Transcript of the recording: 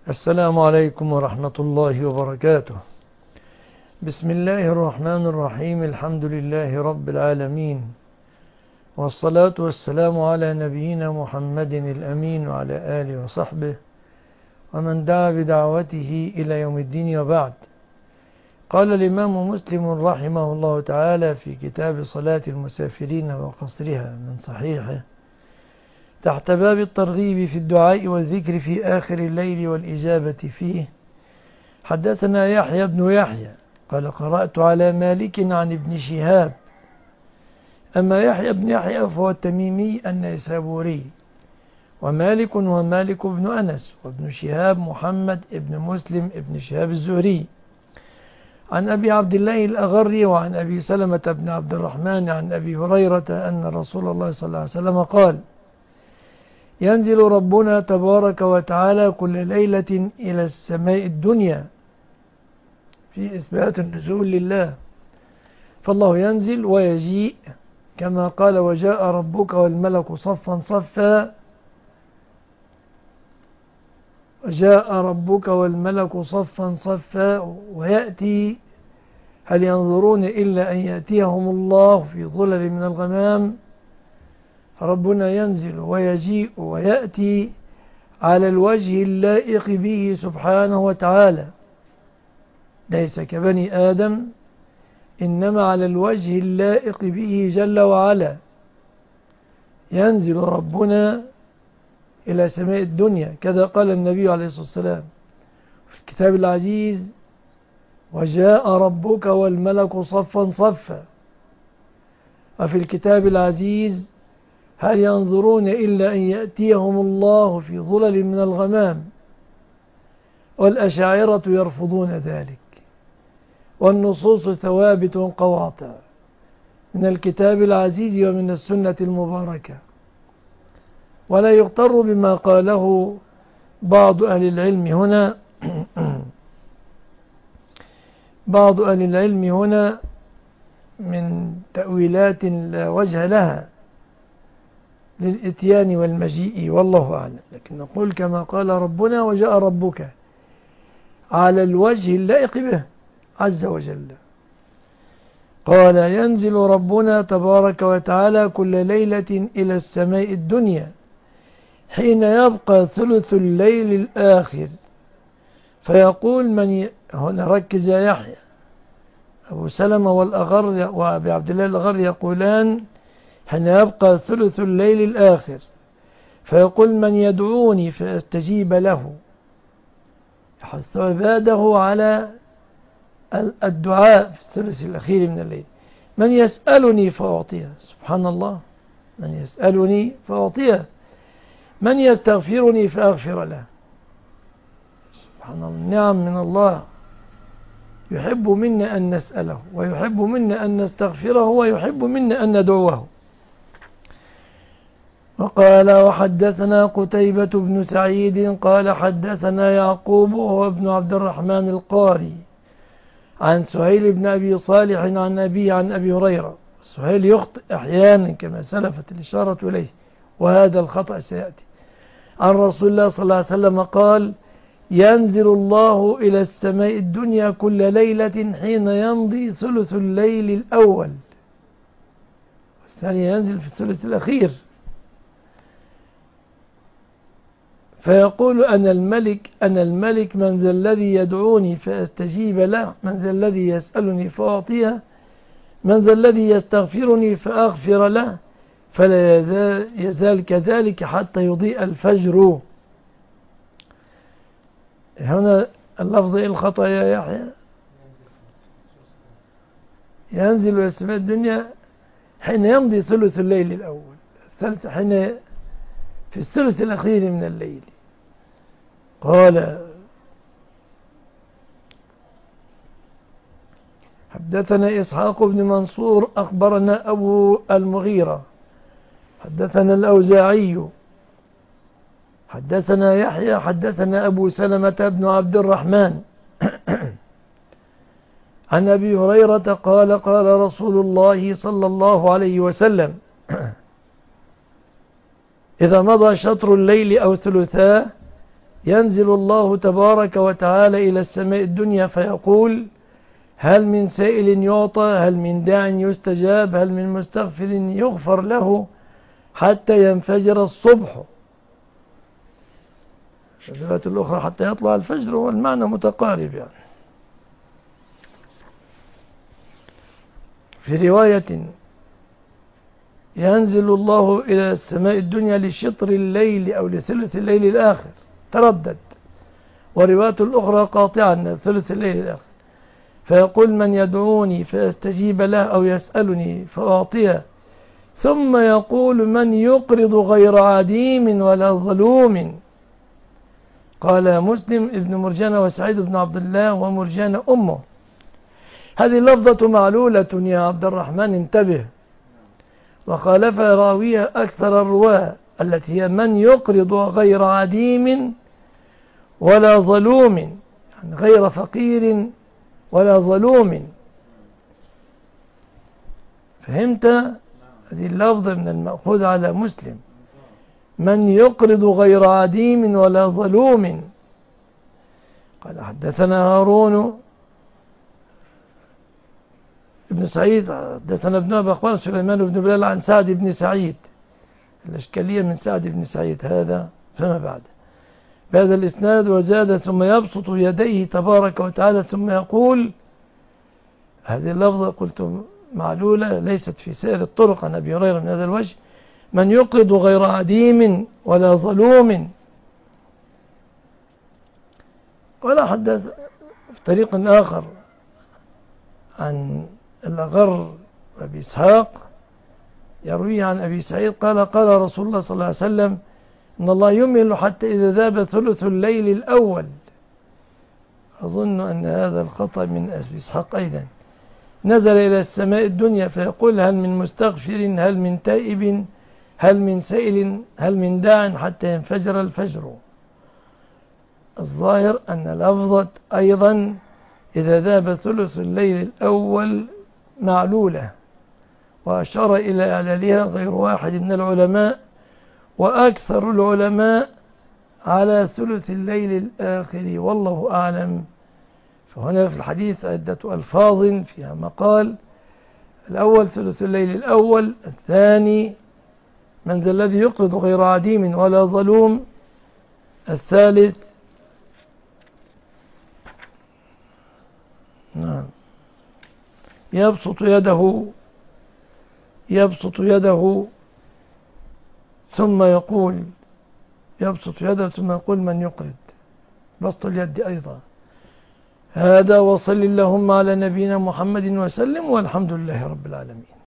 السلام عليكم ورحمة الله وبركاته. بسم الله الرحمن الرحيم. الحمد لله رب العالمين، والصلاة والسلام على نبينا محمد الأمين وعلى آله وصحبه ومن دعا بدعوته إلى يوم الدين، وبعد. قال الإمام مسلم رحمه الله تعالى في كتاب صلاة المسافرين وقصرها من صحيحه تحت باب الترغيب في الدعاء والذكر في آخر الليل والإجابة فيه: حدثنا يحيى بن يحيى قال قرأت على مالك عن ابن شهاب. أما يحيى بن يحيى فهو التميمي النيسابوري، ومالك هو مالك بن أنس، وابن شهاب محمد ابن مسلم ابن شهاب الزهري، عن أبي عبد الله الأغري وعن أبي سلمة بن عبد الرحمن عن أبي هريرة أن رسول الله صلى الله عليه وسلم قال: ينزل ربنا تبارك وتعالى كل ليلة إلى السماء الدنيا، في إثبات النزول لله، فالله ينزل ويجيء كما قال: وجاء ربك والملك صفا صفا، وجاء ربك والملك صفا صفا، ويأتي: هل ينظرون إلا أن يأتيهم الله في ظلل من الغمام. ربنا ينزل ويجيء ويأتي على الوجه اللائق به سبحانه وتعالى، ليس كبني آدم، إنما على الوجه اللائق به جل وعلا. ينزل ربنا إلى سماء الدنيا، كذا قال النبي عليه الصلاة والسلام في الكتاب العزيز: وجاء ربك والملك صفا صفا. وفي الكتاب العزيز: هل ينظرون إلا أن يأتيهم الله في ظلل من الغمام. والأشاعرة يرفضون ذلك، والنصوص ثوابت قواطع من الكتاب العزيز ومن السنة المباركة، ولا يغتر بما قاله بعض أهل العلم هنا بعض أهل العلم هنا من تأويلات لا وجه لها للإتيان والمجيء، والله أعلم. لكن نقول كما قال ربنا: وجاء ربك، على الوجه اللائق به عز وجل. قال: ينزل ربنا تبارك وتعالى كل ليلة إلى السماء الدنيا حين يبقى ثلث الليل الآخر، فيقول هنا ركز يا يحيى. أبو سلمة والأغر وأبي عبد الله الأغر يقولان: حين يبقى ثلث الليل الآخر، فيقول: من يدعوني فاستجيب له، يحث عباده على الدعاء في الثلث الأخير من الليل. من يسألني فأعطيه، سبحان الله، من يسألني فأعطيه، من يستغفرني فأغفر له، سبحان الله. نعم من الله، يحب منا أن نسأله، ويحب منا أن نستغفره، ويحب منا أن ندعوه. وقال: وحدثنا قتيبة بن سعيد قال حدثنا يعقوب وهو ابن عبد الرحمن القاري عن سهيل بن أبي صالح عن أبيه عن أبي هريرة. سهيل يخطئ أحيانا كما سلفت الإشارة إليه، وهذا الخطأ سيأتي. عن رسول الله صلى الله عليه وسلم قال: ينزل الله إلى السماء الدنيا كل ليلة حين يمضي ثلث الليل الأول، والثاني ينزل في الثلث الأخير، فيقول: أنا الملك أنا الملك، من ذا الذي يدعوني فأستجيب له، من ذا الذي يسألني فأعطيه، من ذا الذي يستغفرني فأغفر له، فلا يزال كذلك حتى يضيء الفجر. هنا اللفظ الخطأ يا يحيى: ينزل إلى السماء الدنيا حين يمضي ثلث الليل الأول، حين في الثلث الأخير من الليل. قال: حدثنا إسحاق بن منصور أخبرنا أبو المغيرة حدثنا الأوزاعي حدثنا يحيى حدثنا أبو سلمة بن عبد الرحمن عن أبي هريرة قال: قال رسول الله صلى الله عليه وسلم: إذا مضى شطر الليل أو ثلثاه ينزل الله تبارك وتعالى إلى السماء الدنيا فيقول: هل من سائل يعطى، هل من داع يستجاب، هل من مستغفر يغفر له حتى ينفجر الصبح. في الرواية الأخرى حتى يطلع الفجر، والمعنى متقارب يعني. في رواية: ينزل الله إلى السماء الدنيا لشطر الليل أو لثلث الليل الآخر، تردد. ورواية الأخرى قاطعا ثلث الليل الآخر، فيقول: من يدعوني فأستجيب له، أو يسألني فأعطيه. ثم يقول: من يقرض غير عديم ولا ظلوم. قال مسلم ابن مرجانة وسعيد بن عبد الله ومرجانة أمه. هذه لفظة معلولة يا عبد الرحمن، انتبه. وخالف راويها أكثر الرواة، التي هي: من يقرض غير عديم ولا ظلوم، يعني غير فقير ولا ظلوم. فهمت؟ هذه اللفظة من المأخوذ على مسلم: من يقرض غير عديم ولا ظلوم. قال: حدثنا هارون ابن سعيد حدثنا ابن أبي أخبار سليمان بن بلال عن سعد بن سعيد. الإشكالية من سعد بن سعيد هذا فما بعد بهذا الإسناد. وزاد: ثم يبسط يديه تبارك وتعالى ثم يقول. هذه اللفظة قلت معلولة، ليست في سائر الطرق عن أبي هريرة من هذا الوجه: من يقرض غير عديم ولا ظلوم. ولا حدث في طريق آخر عن الأغر أبي إسحاق يروي عن أبي سعيد قال: قال رسول الله صلى الله عليه وسلم: إن الله يمهل حتى إذا ذاب ثلث الليل الأول. أظن أن هذا الخطأ من أبي إسحاق أيضا. نزل إلى السماء الدنيا فيقول: هل من مستغفر، هل من تائب، هل من سائل، هل من داع حتى ينفجر الفجر. الظاهر أن لفظة أيضا إذا ذاب ثلث الليل الأول معلولة، وأشار إلى إعلالها غير واحد من العلماء، وأكثر العلماء على ثلث الليل الآخر، والله أعلم. فهنا في الحديث عدة ألفاظ فيها مقال: الأول ثلث الليل الأول، الثاني من ذا الذي يقرض غير عديم ولا ظلوم، الثالث يبسط يده ثم يقول من يقرض، بسط اليد أيضا. هذا، وصل اللهم على نبينا محمد وسلم، والحمد لله رب العالمين.